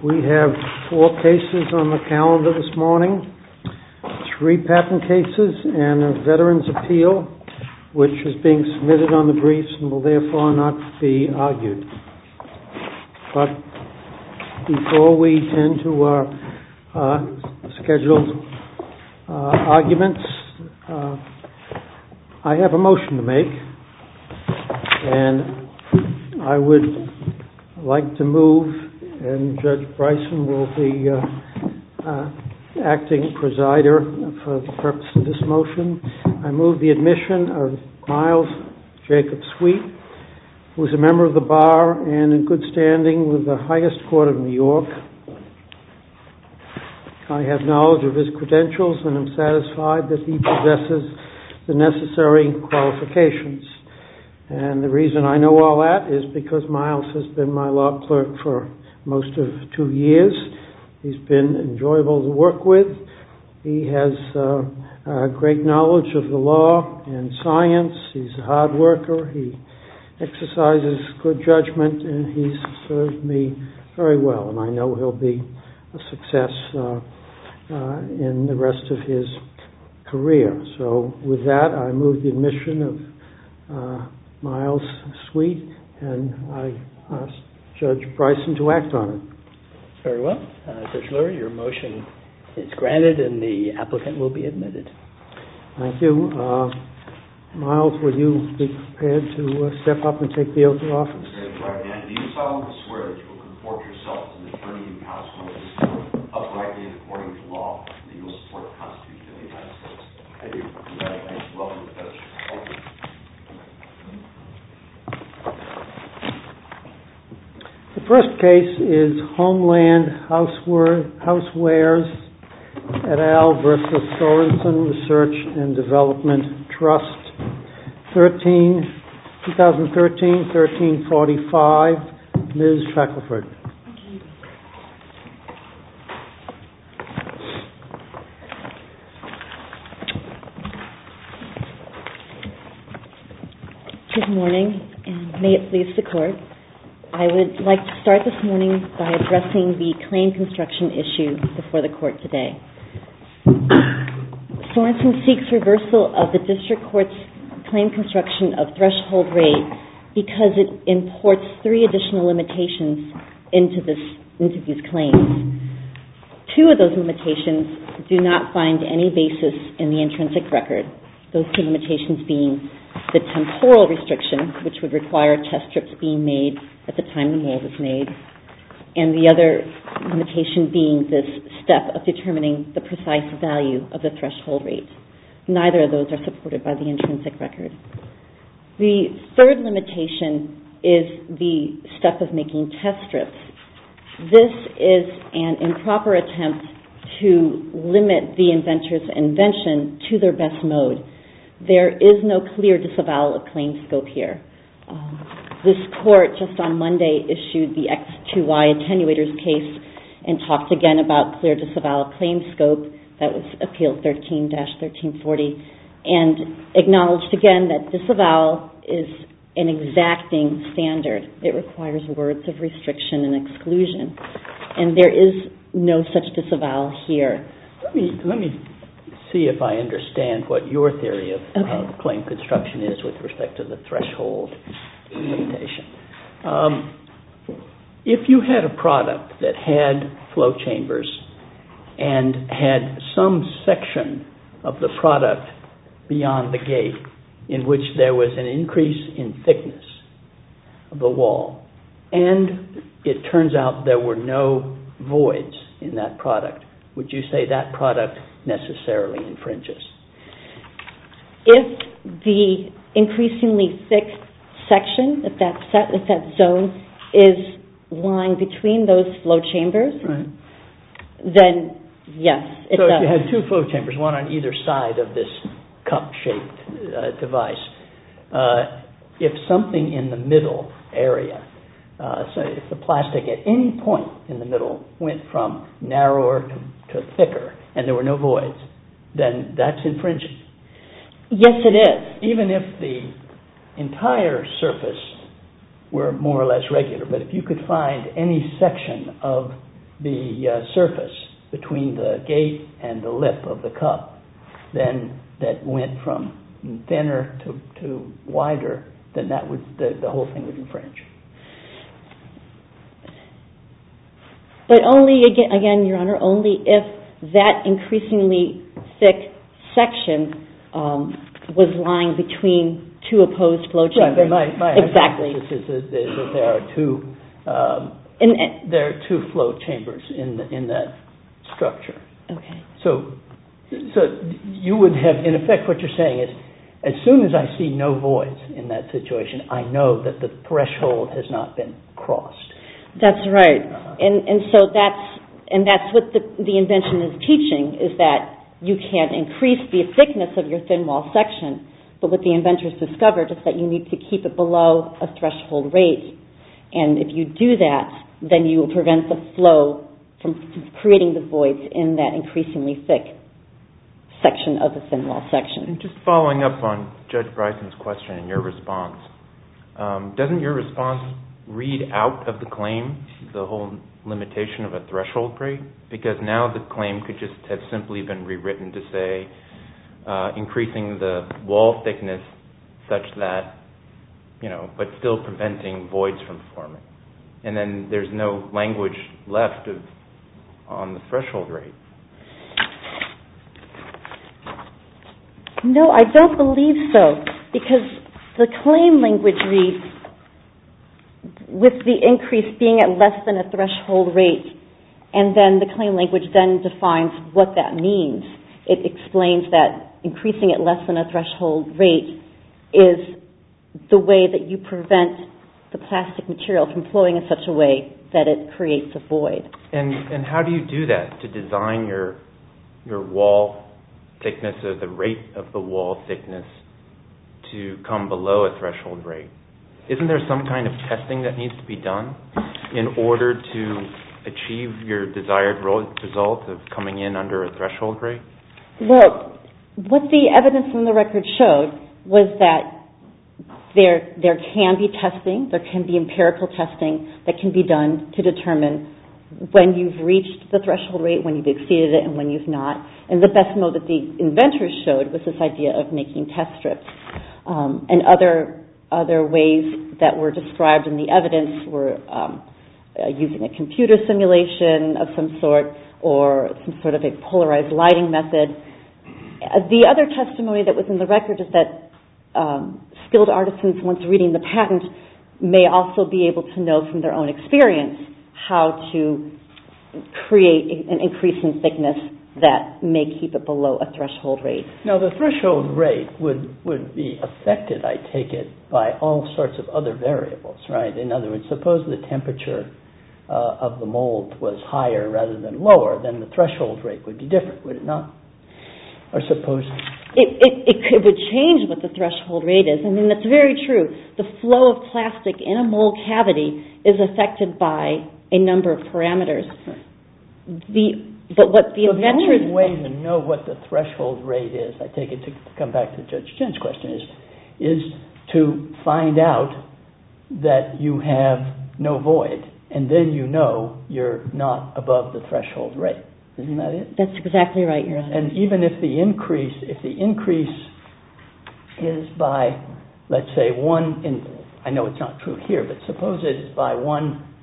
We have 4 cases on the calendar this morning, 3 patent cases and a veteran's appeal, which is being submitted on the briefs and will therefore not be argued. But before we tend to our scheduled arguments, I have a motion to make, and I would like to move, and Judge Bryson will be acting presider for the purpose of this motion. I move the admission of Miles Jacob Sweet, who is a member of the bar and in good standing with the highest court of New York. I have knowledge of his credentials and am satisfied that he possesses the necessary qualifications. And the reason I know all that is because Miles has been my law clerk for most of 2 years. He's been enjoyable to work with. He has great knowledge of the law and science. He's a hard worker. He exercises good judgment, and he's served me very well. And I know he'll be a success in the rest of his career. So with that, I move the admission of Miles Sweet, and I ask Judge Bryson to act on it. Very well. Judge Lurie, your motion is granted and the applicant will be admitted. Thank you. Miles, will you be prepared to step up and take the oath of office? Right hand. Do you solemnly swear that you will comport yourself as an attorney in House Court of this court, uprightly and according to law, and that you will support the Constitution of the United States? I do. Congratulations. Welcome to the fellowship. Thank you. The first case is Homeland Housewares et al. Versus Sorensen Research and Development Trust, 2013-1345. Ms. Shackelford. Good morning, and may it please the Court. I would like to start this morning by addressing the claim construction issue before the Court today. Sorensen seeks reversal of the District Court's claim construction of threshold rate because it imports 3 additional limitations into these claims. 2 of those limitations do not find any basis in the intrinsic record, those 2 limitations being the temporal restriction, which would require test strips being made at the time the mold is made, and the other limitation being this step of determining the precise value of the threshold rate. Neither of those are supported by the intrinsic record. The third limitation is the step of making test strips. This is an improper attempt to limit the inventor's invention to their best mode. There is no clear disavowal of claim scope here. This Court just on Monday issued the X2Y attenuators case and talked again about clear disavowal of claim scope. That was Appeal 13-1340, and acknowledged again that disavowal is an exacting standard. It requires words of restriction and exclusion, and there is no such disavowal here. Let me see if I understand what your theory of claim construction is with respect to the threshold limitation. If you had a product that had flow chambers and had some section of the product beyond the gate in which there was an increase in thickness of the wall, and it turns out there were no voids in that product, would you say that product necessarily infringes? If the increasingly thick section, if that zone is lying between those flow chambers, right, then yes, it does. So if you had 2 flow chambers, one on either side of this cup-shaped device, if something in the middle area, so if the plastic at any point in the middle went from narrower to thicker and there were no voids, then that's infringing. Yes, it is. Even if the entire surface were more or less regular, but if you could find any section of the surface between the gate and the lip of the cup, then that went from thinner to wider, then that would the whole thing would infringe. But only, again, Your Honor, only if that increasingly thick section was lying between two opposed flow chambers. Right, my exactly. hypothesis is that there are two flow chambers in that structure. Okay. So you would have, in effect, what you're saying is, as soon as I see no voids in that situation, I know that the threshold has not been crossed. That's right, and so that's what the invention is teaching, is that you can increase the thickness of your thin wall section, but what the inventors discovered is that you need to keep it below a threshold rate, and if you do that, then you will prevent the flow from creating the voids in that increasingly thick section of the thin wall section. And just following up on Judge Bryson's question and your response, doesn't your response read out of the claim the whole limitation of a threshold rate? Because now the claim could just have simply been rewritten to say increasing the wall thickness such that, but still preventing voids from forming. And then there's no language left on the threshold rate. No, I don't believe so, because the claim language reads, with the increase being at less than a threshold rate, and then the claim language then defines what that means. It explains that increasing at less than a threshold rate is the way that you prevent the plastic material from flowing in such a way that it creates a void. And how do you do that, to design your wall thickness or the rate of the wall thickness to come below a threshold rate? Isn't there some kind of testing that needs to be done in order to achieve your desired result of coming in under a threshold rate? Well, what the evidence from the record showed was that there can be testing, there can be empirical testing that can be done to determine when you've reached the threshold rate, when you've exceeded it, and when you've not. And the best mode that the inventors showed was this idea of making test strips. And other ways that were described in the evidence were using a computer simulation of some sort, or some sort of a polarized lighting method. The other testimony that was in the record is that skilled artisans, once reading the patent, may also be able to know from their own experience how to create an increase in thickness that may keep it below a threshold rate. Now, the threshold rate would be affected, I take it, by all sorts of other variables, right? In other words, suppose the temperature of the mold was higher rather than lower, then the threshold rate would be different, would it not? Or suppose... It would change what the threshold rate is. I mean, that's very true. The flow of plastic in a mold cavity is affected by a number of parameters. But what the inventors... The only way to know what the threshold rate is, I take it to come back to Judge Chin's question, is to find out that you have no void, and then you know you're not above the threshold rate. Isn't that it? That's exactly right, Your Honor. And even if the increase is by, let's say, I know it's not true here, but suppose it is by 10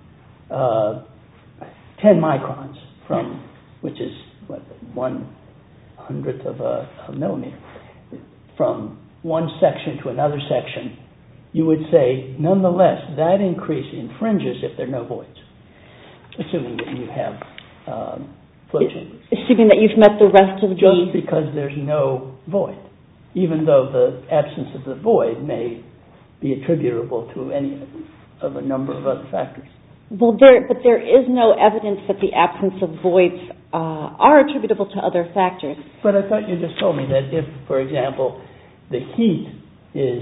microns from, which is what, 1/100th of a millimeter, from one section to another section, you would say, nonetheless, that increase infringes if there are no voids, assuming that you have flow chambers. Assuming that you've met the rest of Just because there's no void, even though the absence of the void may be attributable to any of a number of other factors. Well, but there is no evidence that the absence of voids are attributable to other factors. But I thought you just told me that if, for example, the heat is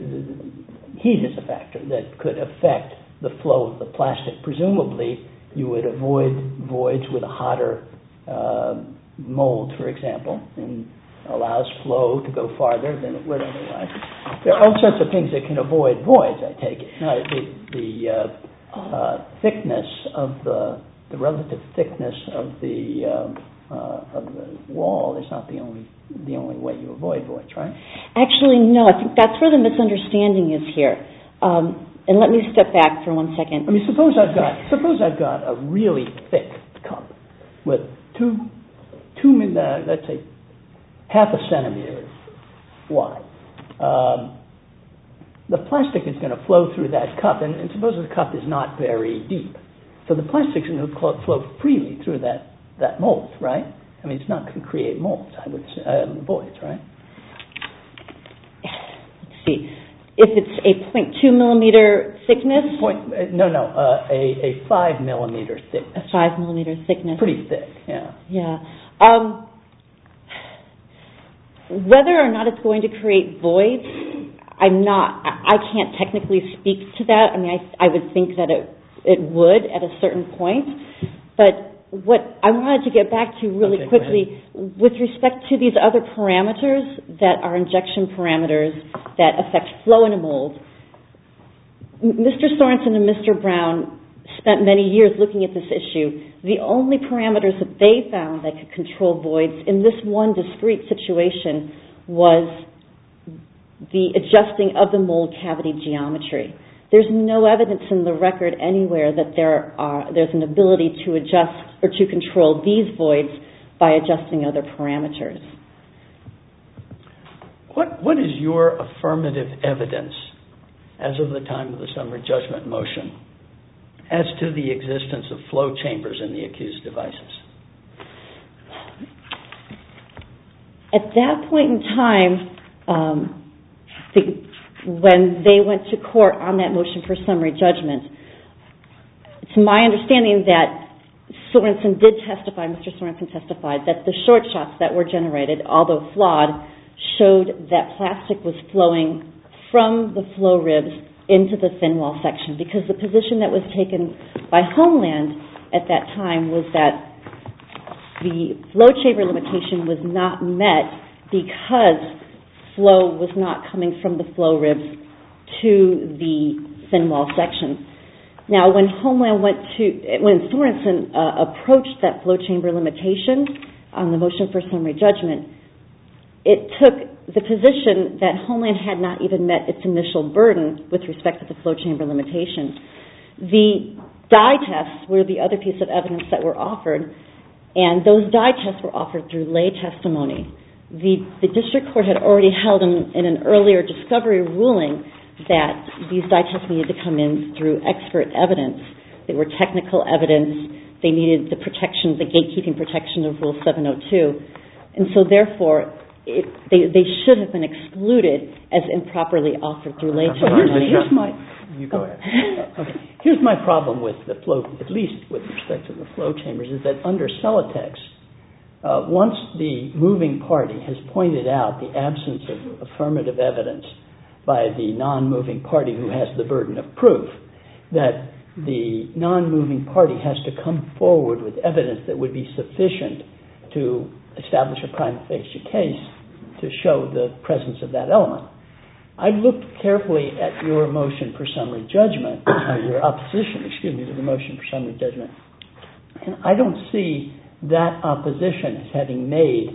a factor that could affect the flow of the plastic, presumably you would avoid voids with a hotter mold, for example, and allows flow to go farther than it would otherwise. There are all sorts of things that can avoid voids, I take it. The thickness of the the relative thickness of the wall is not the only way you avoid voids, right? Actually, no. I think that's where the misunderstanding is here. And let me step back for 1 second. I mean, suppose I've got a really thick cup with let's say, half a centimeter wide. The plastic is going to flow through that cup, and suppose the cup is not very deep. So the plastic is going to flow freely through that mold, right? I mean, it's not going to create molds, I would say, voids, right? Let's see. If it's a 0.2 millimeter thickness? A 5 millimeter thickness. A 5 millimeter thickness. Pretty thick, yeah. Yeah. Whether or not it's going to create voids, I can't technically speak to that. I mean, I would think that it would at a certain point. But what I wanted to get back to really quickly, with respect to these other parameters that are injection parameters that affect flow in a mold, Mr. Sorensen and Mr. Brown spent many years looking at this issue. The only parameters that they found that could control voids in this one discrete situation was the adjusting of the mold cavity geometry. There's no evidence in the record anywhere that there's an ability to adjust or to control these voids by adjusting other parameters. What is your affirmative evidence as of the time of the summary judgment motion as to the existence of flow chambers in the accused devices? At that point in time, when they went to court on that motion for summary judgment, it's my understanding that Sorensen did testify, Mr. Sorensen testified, that the short shots that were generated, although flawed, showed that plastic was flowing from the flow ribs into the thin wall section, because the position that was taken by Homeland at that time was that the flow chamber limitation was not met because flow was not coming from the flow ribs to the thin wall section. Now, when Sorensen approached that flow chamber limitation on the motion for summary judgment, it took the position that Homeland had not even met its initial burden with respect to the flow chamber limitation. The dye tests were the other piece of evidence that were offered, and those dye tests were offered through lay testimony. The district court had already held in an earlier discovery ruling that these dye tests needed to come in through expert evidence. They were technical evidence. They needed the protection, the gatekeeping protection of Rule 702. And so, therefore, they should have been excluded as improperly offered through lay testimony. You go ahead. Okay. Here's my problem with the flow, at least with respect to the flow chambers, is that under Celotex, once the moving party has pointed out the absence of affirmative evidence by the non-moving party who has the burden of proof, that the non-moving party has to come forward with evidence that would be sufficient to establish a prima facie case to show the presence of that element. I've looked carefully at your motion for summary judgment, your opposition, to the motion for summary judgment, and I don't see that opposition as having made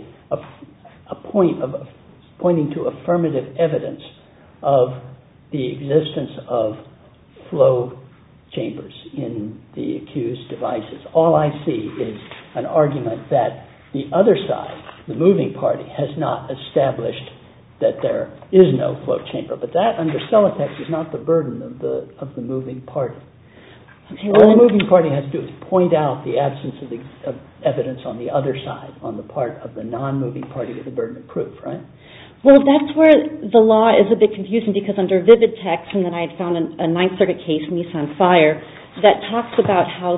a point of pointing to affirmative evidence of the existence of flow chambers in the accused devices. All I see is an argument that the other side, the moving party, has not established that there is no flow chamber. But that, under Celotex, is not the burden of the moving party. All the moving party has to do is point out the absence of evidence on the other side, on the part of the non-moving party with the burden of proof, right? Well, that's where the law is a bit confusing, because under Vivid Text, and then I had found a Ninth Circuit case, Nissan Fire, that talks about how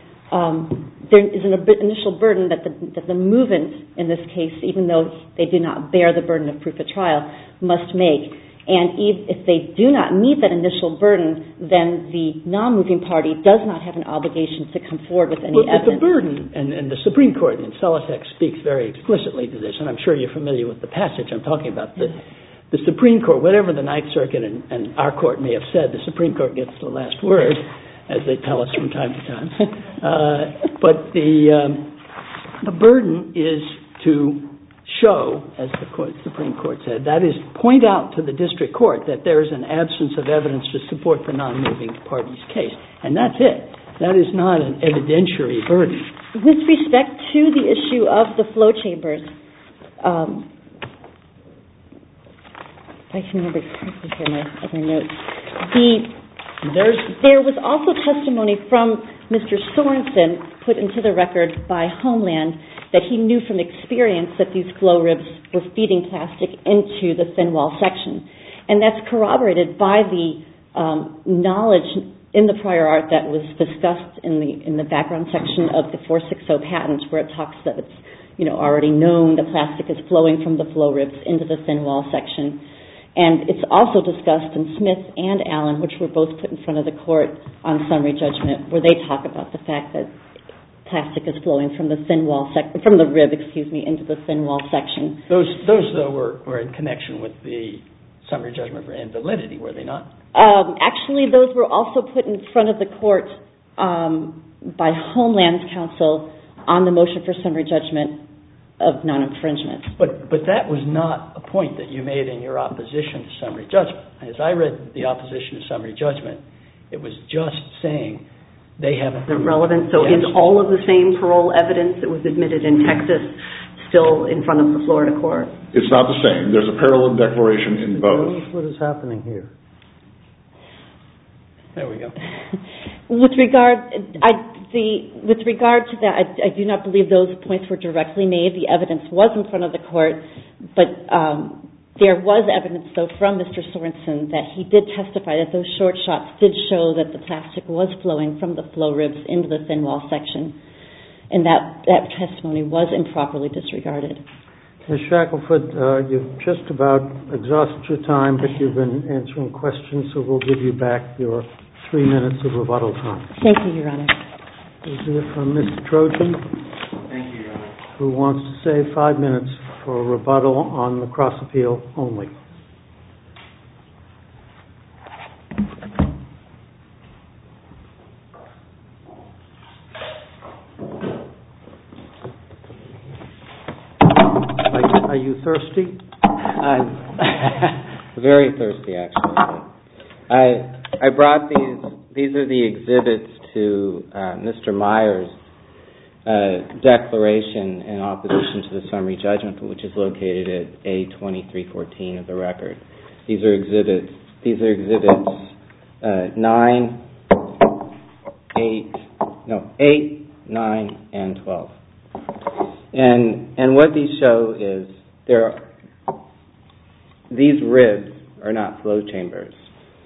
there is an initial burden that the movement, in this case, even though they do not bear the burden of proof at trial, must make. And if they do not meet that initial burden, then the non-moving party does not have an obligation to come forward with any evidence. But the burden, and the Supreme Court in Celotex speaks very explicitly to this, and I'm sure you're familiar with the passage I'm talking about. The Supreme Court, whatever the Ninth Circuit and our court may have said, the Supreme Court gets the last word. as they tell us from time to time. But the burden is to show, as the Supreme Court said, that is, point out to the district court that there is an absence of evidence to support the non-moving party's case. And that's it. That is not an evidentiary burden. With respect to the issue of the flow chambers, I can remember here my other notes. There was also testimony from Mr. Sorensen put into the record by Homeland that he knew from experience that these flow ribs were feeding plastic into the thin wall section. And that's corroborated by the knowledge in the prior art that was discussed in the background section of the 460 patent, where it talks that it's already known the plastic is flowing from the flow ribs into the thin wall section. And it's also discussed in Smith and Allen, which were both put in front of the court on summary judgment, where they talk about the fact that plastic is flowing from the thin wall from the rib, into the thin wall section. Those though were in connection with the summary judgment for invalidity, were they not? Actually, those were also put in front of the court by Homeland's counsel on the motion for summary judgment of non-infringement. But that was not a point that you made in your opposition to summary judgment. As I read the opposition to summary judgment, it was just saying they haven't... The relevance, so is all of the same parole evidence that was admitted in Texas still in front of the Florida court? It's not the same. There's a parallel declaration in both. What is happening here? There we go. With regard to that, I do not believe those points were directly made. The evidence was in front of the court, but there was evidence, though, from Mr. Sorensen that he did testify that those short shots did show that the plastic was flowing from the flow ribs into the thin wall section, and that testimony was improperly disregarded. Ms. Shackelford, you've just about exhausted your time, but you've been answering questions, so we'll give you back your 3 minutes of rebuttal time. Thank you, Your Honor. We'll hear from Mr. Trojan. Thank you, Your Honor. Who wants to save 5 minutes for a rebuttal on the cross appeal only. Are you thirsty? I'm very thirsty, actually. I brought these are the exhibits to Mr. Meyer's declaration in opposition to the summary judgment, which is located at A2314 of the record. These are exhibits 8, 9, and 12. And what these show is these ribs are not flow chambers.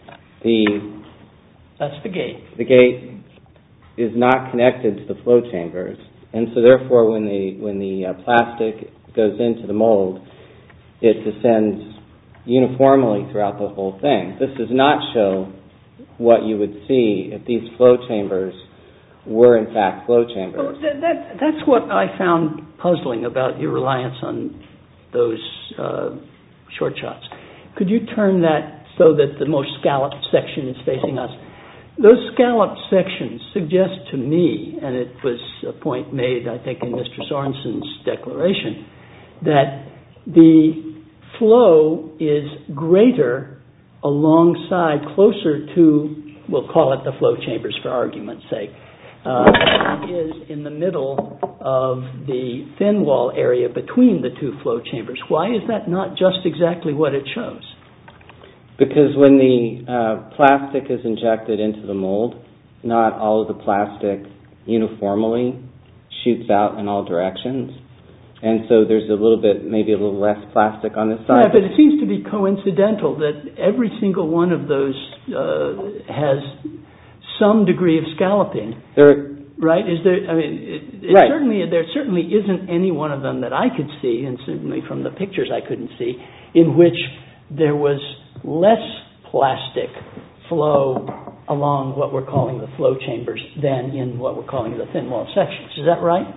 That's the gate. The gate is not connected to the flow chambers, and so therefore when the plastic goes into the mold, it descends uniformly throughout the whole thing. This does not show what you would see if these flow chambers were in fact flow chambers. Well, that's what I found puzzling about your reliance on those short shots. Could you turn that so that the most scalloped section is facing us? Those scalloped sections suggest to me, and it was a point made, I think, in Mr. Sorensen's declaration, that the flow is greater alongside, closer to, we'll call it the flow chambers for argument's sake, is in the middle of the thin wall area between the two flow chambers. Why is that not just exactly what it shows? Because when the plastic is injected into the mold, not all of the plastic uniformly shoots out in all directions. And so there's maybe a little less plastic on this side. Yeah, but it seems to be coincidental that every single one of those has some degree of scalloping. Right? There certainly isn't any one of them that I could see, and certainly from the pictures I couldn't see, in which there was less plastic flow along what we're calling the flow chambers than in what we're calling the thin wall sections. Is that right?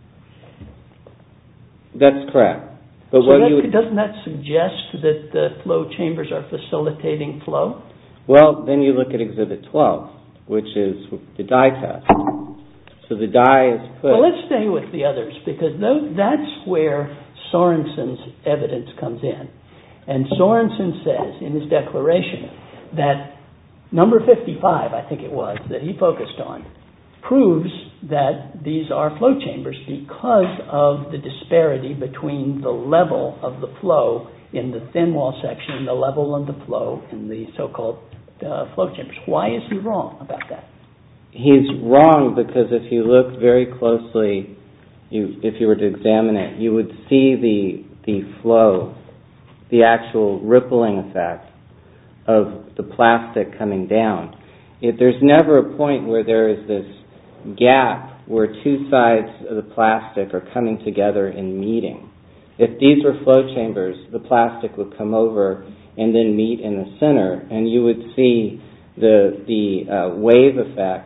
That's correct. But doesn't that suggest that the flow chambers are facilitating flow? Well, then you look at Exhibit 12, which is the dye test. So the dye is put... Well, let's stay with the others, because that's where Sorensen's evidence comes in. And Sorensen says in his declaration that number 55, I think it was, that he focused on, proves that these are flow chambers because of the disparity between the level of the flow in the thin wall section and the level of the flow in the so-called flow chambers. Why is he wrong about that? He's wrong because if you look very closely, if you were to examine it, you would see the flow, the actual rippling effect of the plastic coming down. There's never a point where there is this gap where two sides of the plastic are coming together and meeting. If these were flow chambers, the plastic would come over and then meet in the center, and you would see the wave effect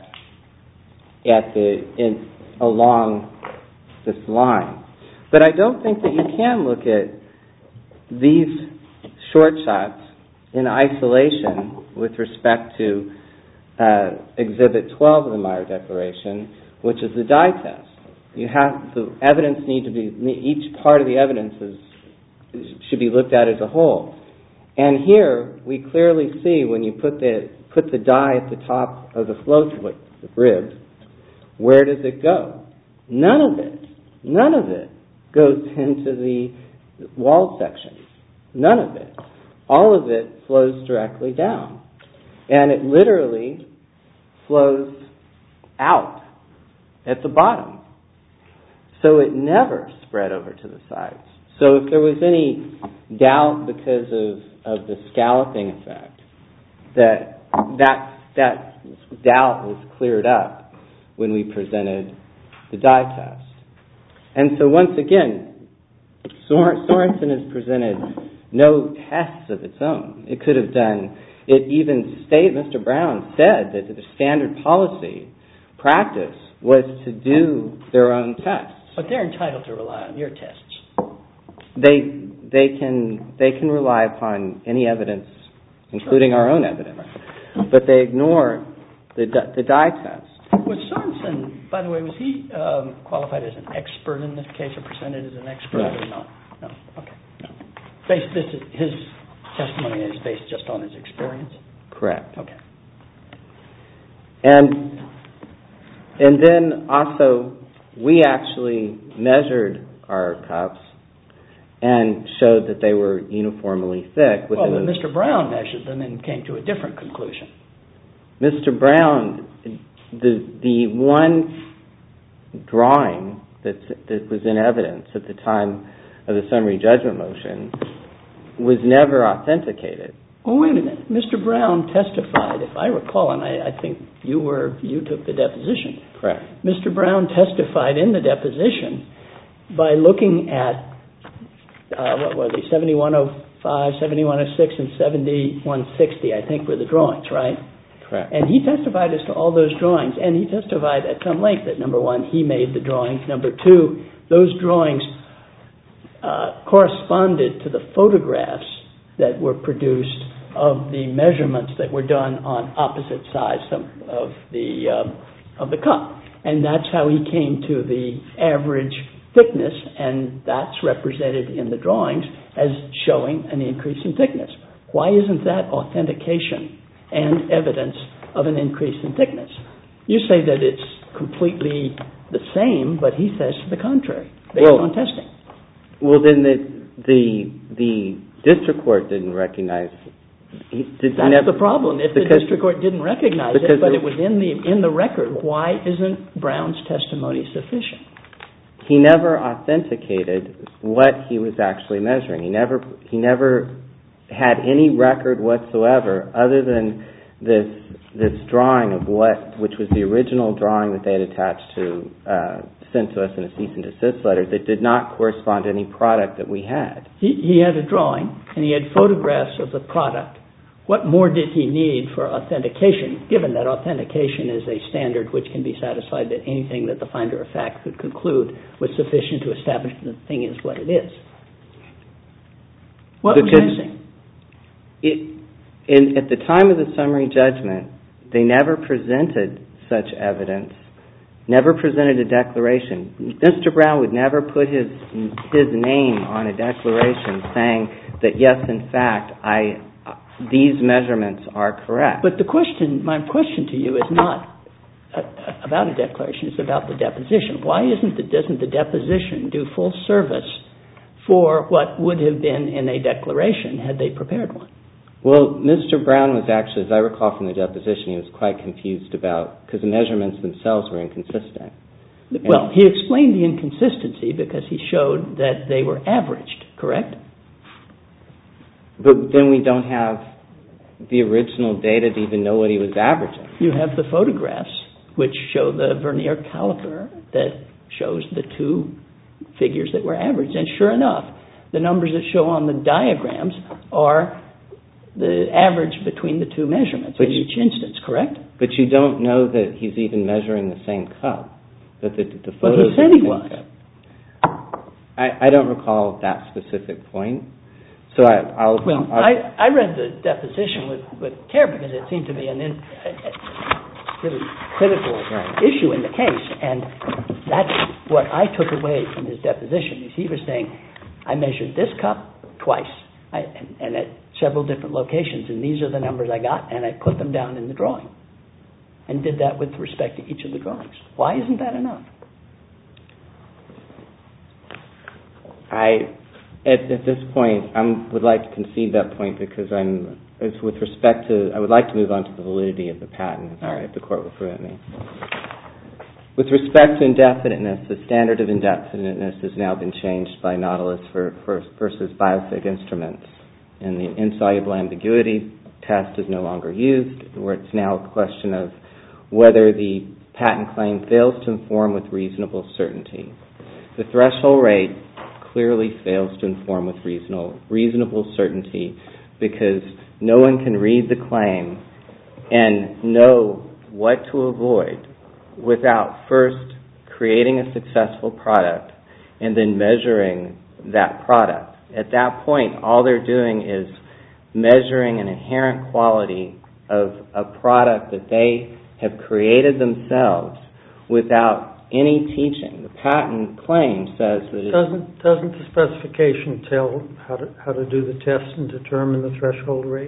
along this line. But I don't think that you can look at these short shots in isolation with respect to Exhibit 12 of the Meyer Declaration, which is the dye test. The evidence each part of the evidence should be looked at as a whole. And here we clearly see when you put the dye at the top of the flow rib, where does it go? None of it goes into the wall sections. None of it. All of it flows directly down. And it literally flows out at the bottom. So it never spread over to the sides. So if there was any doubt because of the scalloping effect, that doubt was cleared up when we presented the dye test. And so once again, Sorensen has presented no tests of its own. It could have done, it even stated, Mr. Brown said that the standard policy practice was to do their own tests. But they're entitled to rely on your tests. They can rely upon any evidence, including our own evidence, but they ignore the dye test. Was Sorensen, by the way, was he qualified as an expert in this case, or presented as an expert or not? No. Okay. No. His testimony is based just on his experience? Correct. Okay. And then also, we actually measured our cups and showed that they were uniformly thick. Well, but Mr. Brown measured them and came to a different conclusion. Mr. Brown, the one drawing that was in evidence at the time of the summary judgment motion was never authenticated. Well, wait a minute. Mr. Brown testified, if I recall, and I think you took the deposition. Correct. Mr. Brown testified in the deposition by looking at, 7105, 7106, and 7160, I think were the drawings, right? Correct. And he testified as to all those drawings, and he testified at some length that, number one, he made the drawings. Number two, those drawings corresponded to the photographs that were produced of the measurements that were done on opposite sides of the cup. And that's how he came to the average thickness, and that's represented in the drawings as showing an increase in thickness. Why isn't that authentication and evidence of an increase in thickness? You say that it's completely the same, but he says to the contrary, based on testing. Well, then the district court didn't recognize it. That's the problem. If the district court didn't recognize it, but it was in the record, why isn't Brown's testimony sufficient? He never authenticated what he was actually measuring. He never had any record whatsoever other than this drawing of which was the original drawing that they had attached to, sent to us in a cease and desist letter that did not correspond to any product that we had. He had a drawing, and he had photographs of the product. What more did he need for authentication, given that authentication is a standard which can be satisfied that anything that the finder of fact could conclude was sufficient to establish that the thing is what it is? What was missing? At the time of the summary judgment, They never presented such evidence, never presented a declaration. Mr. Brown would never put his name on a declaration saying that, yes, in fact, these measurements are correct. But my question to you is not about a declaration, it's about the deposition. Why doesn't the deposition do full service for what would have been in a declaration had they prepared one? Well, Mr. Brown was actually, as I recall from the deposition, he was quite confused because the measurements themselves were inconsistent. Well, he explained the inconsistency because he showed that they were averaged, correct? But then we don't have the original data to even know what he was averaging. You have the photographs which show the vernier caliper that shows the two figures that were averaged. And sure enough, the numbers that show on the diagrams are the average between the two measurements in each instance, correct? But you don't know that he's even measuring the same cup. That the But he said he was. I don't recall that specific point. So I read the deposition with care because it seemed to be a really critical issue in the case, and that's what I took away from his deposition. He was saying, I measured this cup twice, and at several different locations, and these are the numbers I got, and I put them down in the drawing, and did that with respect to each of the drawings. Why isn't that enough? At this point, I would like to concede that point because I would like to move on to the validity of the patent, if the court will permit me. With respect to indefiniteness, the standard of indefiniteness has now been changed by Nautilus versus Biofig Instruments. And the insoluble ambiguity test is no longer used, where it's now a question of whether the patent claim fails to inform with reasonable certainty. The threshold rate clearly fails to inform with reasonable certainty because no one can read the claim and know what to avoid without first creating a successful product and then measuring that product. At that point, all they're doing is measuring an inherent quality of a product that they have created themselves without any teaching. The patent claim says that Doesn't the specification tell how to do the test and determine the threshold rate?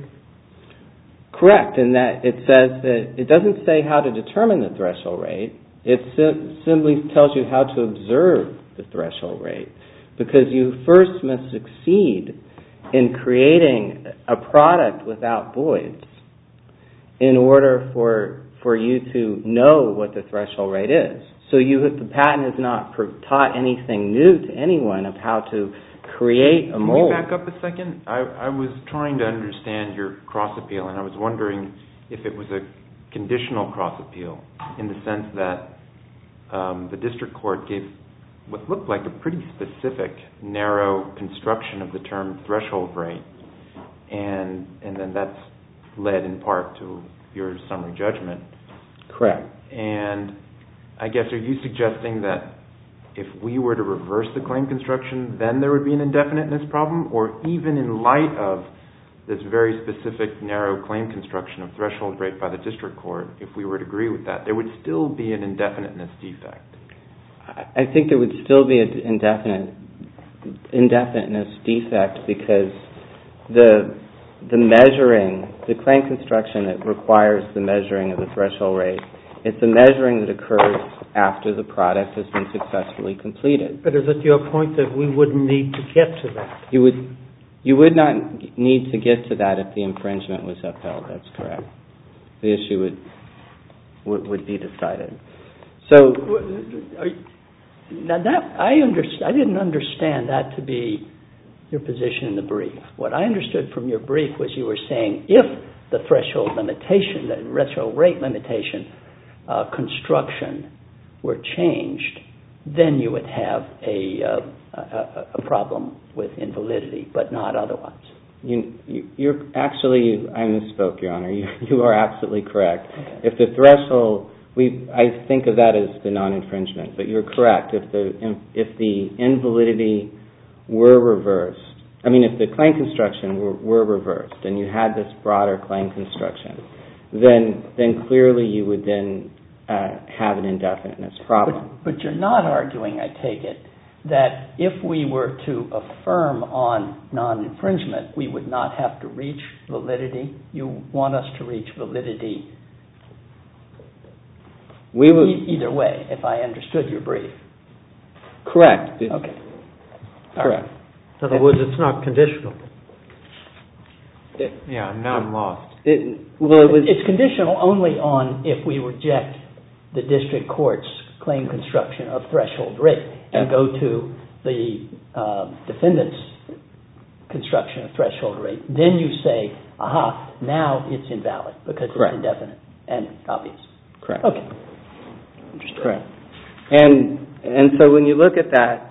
Correct, in that it says that it doesn't say how to determine the threshold rate. It simply tells you how to observe the threshold rate, because you first must succeed in creating a product without voids in order for you to know what the threshold rate is. So the patent has not taught anything new to anyone of how to create a mold. Can we back up a second? I was trying to understand your cross-appeal, and I was wondering if it was a conditional cross-appeal in the sense that the district court gave what looked like a pretty specific, narrow construction of the term threshold rate, and then that's led in part to your summary judgment. Correct. And I guess, are you suggesting that if we were to reverse the claim construction, then there would be an indefiniteness problem? Or even in light of this very specific, narrow claim construction of threshold rate by the district court, if we were to agree with that, there would still be an indefiniteness defect? I think there would still be an indefiniteness defect because the claim construction that requires the measuring of the threshold rate, it's a measuring that occurs after the product has been successfully completed. But is it your point that we wouldn't need to get to that? You would not need to get to that if the infringement was upheld. That's correct. The issue would be decided. So now that I didn't understand that to be your position in the brief. What I understood from your brief was you were saying if the threshold limitation, the threshold rate limitation construction were changed, then you would have a problem with invalidity, but not otherwise. You're actually, I misspoke, Your Honor. You are absolutely correct. Okay. If the threshold, I think of that as the non-infringement, but you're correct. If the invalidity were reversed, if the claim construction were reversed and you had this broader claim construction, then clearly you would then have an indefiniteness problem. But you're not arguing, I take it, that if we were to affirm on non-infringement, we would not have to reach validity? You want us to reach validity either way, if I understood your brief. Correct. Okay. Correct. In other words, it's not conditional. Yeah, now I'm lost. It's conditional only on if we reject the district court's claim construction of threshold rate and go to the defendant's construction of threshold rate. Then you say, aha, now it's invalid because it's indefinite and obvious. Correct. Okay. Understood. Correct. And so when you look at that,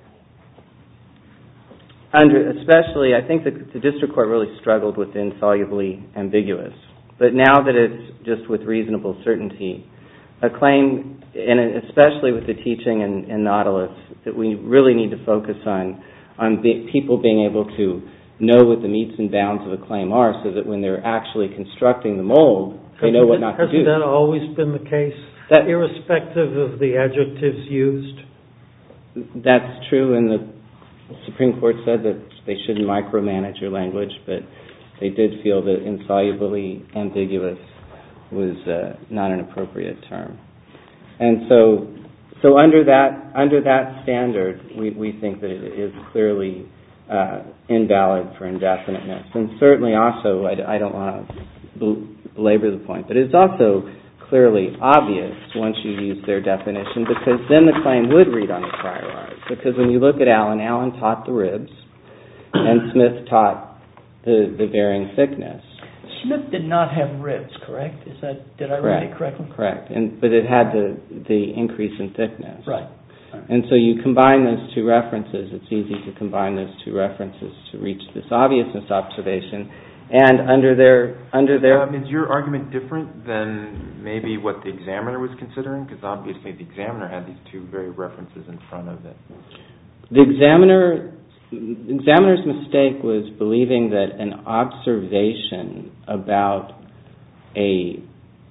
especially, I think that the district court really struggled with insolubly ambiguous. But now that it's just with reasonable certainty, a claim, and especially with the teaching in Nautilus, that we really need to focus on people being able to know what the metes and bounds of a claim are so that when they're actually constructing the mold, they know what not to do. Hasn't that always been the case, irrespective of the adjectives used? That's true, and the Supreme Court said that they shouldn't micromanage your language, but they did feel that insolubly ambiguous was not an appropriate term. And so under that standard, we think that it is clearly invalid for indefiniteness. And certainly also, I don't want to belabor the point, but it's also clearly obvious once you use their definition, because then the claim would read on the prior art. Because when you look at Allen taught the ribs, and Smith taught the varying thickness. Smith did not have ribs, correct? Did I read it correctly? Correct. But it had the increase in thickness. Right. And so you combine those two references. It's easy to combine those two references to reach this obviousness observation. And under their is your argument different than maybe what the examiner was considering? Because obviously the examiner had these two very references in front of it. The examiner's mistake was believing that an observation about the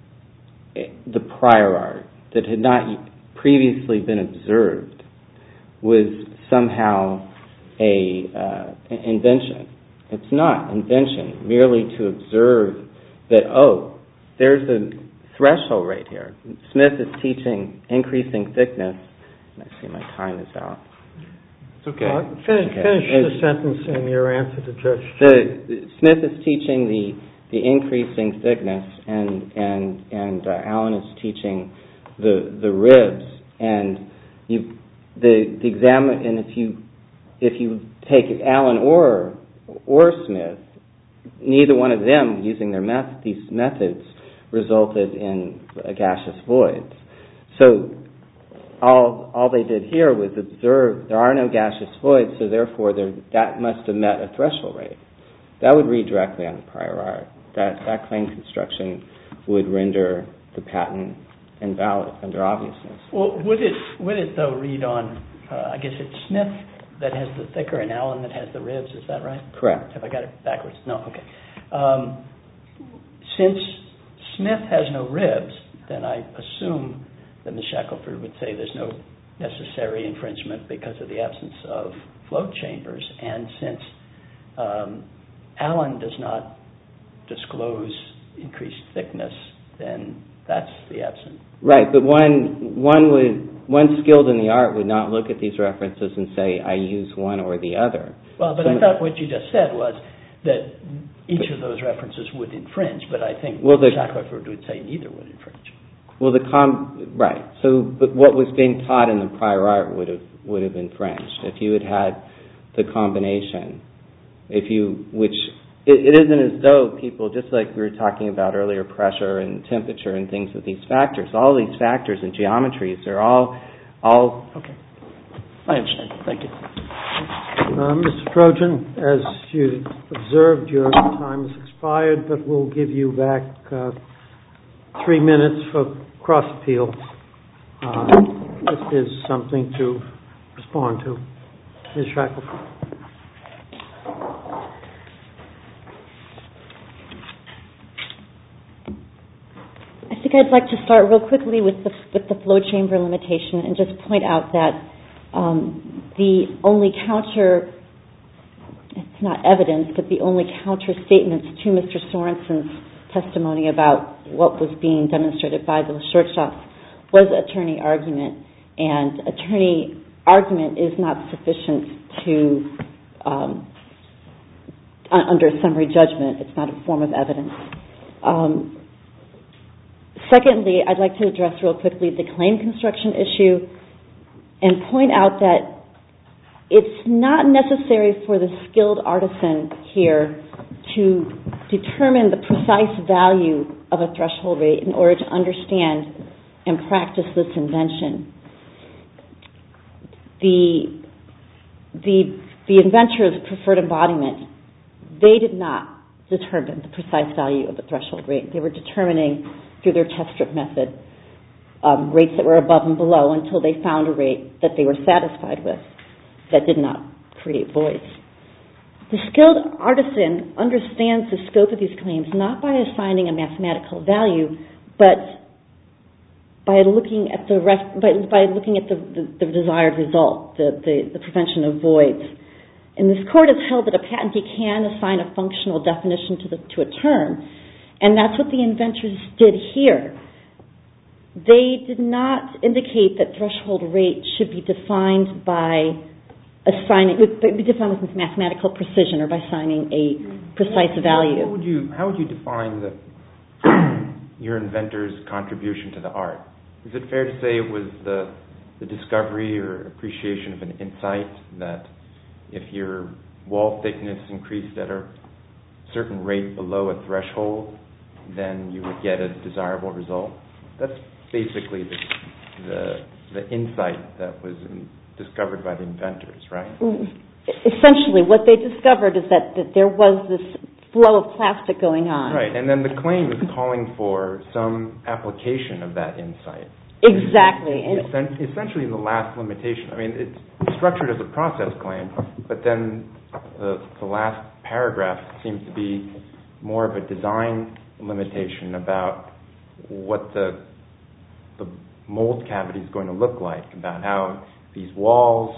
prior art that had not previously been observed was somehow an invention. It's not invention, merely to observe that, there's a threshold right here. Smith is teaching increasing thickness. I see my time is out. It's okay. Finish the sentence in your answer to Judge. Smith is teaching the increasing thickness, and Allen is teaching the ribs. And the examiner, and if you take Allen or Smith, neither one of them using these methods resulted in gaseous voids. So all they did here was observe there are no gaseous voids, so therefore that must have met a threshold rate. That would read directly on the prior art. That claim construction would render the patent invalid under obviousness. Well, would it though read on, I guess it's Smith that has the thicker and Allen that has the ribs, is that right? Correct. Have I got it backwards? No, okay. Since Smith has no ribs, then I assume that Ms. Shackelford would say there's no necessary infringement because of the absence of float chambers, and since Allen does not disclose increased thickness, then that's the absence. Right, but one skilled in the art would not look at these references and say, I use one or the other. Well, but I thought what you just said was that each of those references would infringe, but I think Ms. Shackelford would say neither would infringe. Well, right. So, but what was being taught in the prior art would have infringed if you had the combination. Which it isn't as though people, just like we were talking about earlier, pressure and temperature and things with these factors. All these factors and geometries are all. Okay, I understand. Thank you. Mr. Trojan, as you observed, your time has expired, but we'll give you back 3 minutes for cross-appeal. If there's something to respond to. Ms. Shackelford. think I'd like to start real quickly with the flow chamber limitation and just point out that the only counter, it's not evidence, but the only counter statements to Mr. Sorensen's testimony about what was being demonstrated by the short shots was attorney argument, and attorney argument is not sufficient to, under summary judgment, it's not a form of evidence. Secondly, I'd like to address real quickly the claim construction issue and point out that it's not necessary for the skilled artisan here to determine the precise value of a threshold rate in order to understand and practice this invention. The inventor's preferred embodiment, they did not determine the precise value of the threshold rate. They were determining through their test strip method rates that were above and below until they found a rate that they were satisfied with that did not create voids. The skilled artisan understands the scope of these claims not by assigning a mathematical value, but by looking at the desired result, the prevention of voids. And this court has held that a patentee can assign a functional definition to a term, and that's what the inventors did here. They did not indicate that threshold rate should be defined by with mathematical precision or by assigning a precise value. How would you define your inventor's contribution to the art? Is it fair to say it was the discovery or appreciation of an insight that if your wall thickness increased at a certain rate below a threshold, then you would get a desirable result? That's basically the insight that was discovered by the inventors, right? Essentially, what they discovered is that there was this flow of plastic going on. Right, and then the claim is calling for some application of that insight. Exactly. Essentially the last limitation. I mean, it's structured as a process claim, but then the last paragraph seems to be more of a design limitation about what the mold cavity is going to look like, about how these walls,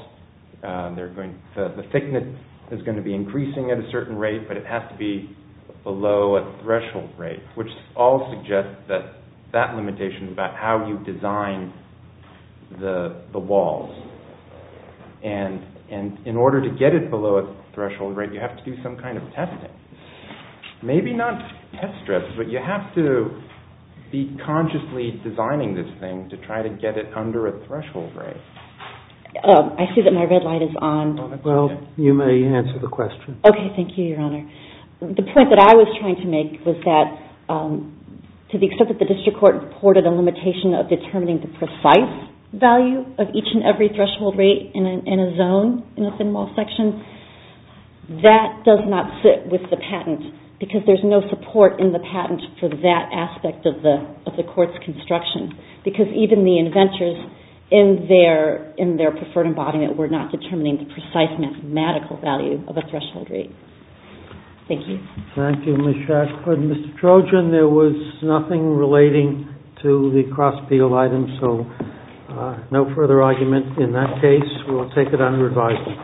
the thickness is going to be increasing at a certain rate, but it has to be below a threshold rate, which all suggests that limitation is about how you design the walls. And in order to get it below a threshold rate, you have to do some kind of testing. Maybe not test strips, but you have to be consciously designing this thing to try to get it under a threshold rate. I see that my red light is on. Well, you may answer the question. Okay, thank you, Your Honor. The point that I was trying to make was that to the extent that the district court reported a limitation of determining the precise value of each and every threshold rate in a zone in a thin wall section, that does not sit with the patent because there's no support in the patent for that aspect of the court's construction, because even the inventors in their preferred embodiment were not determining the precise mathematical value of a threshold rate. Thank you. Thank you, Ms. Shackford. Mr. Trojan, there was nothing relating to the cross-appeal item, so no further argument in that case. We'll take it under advisement.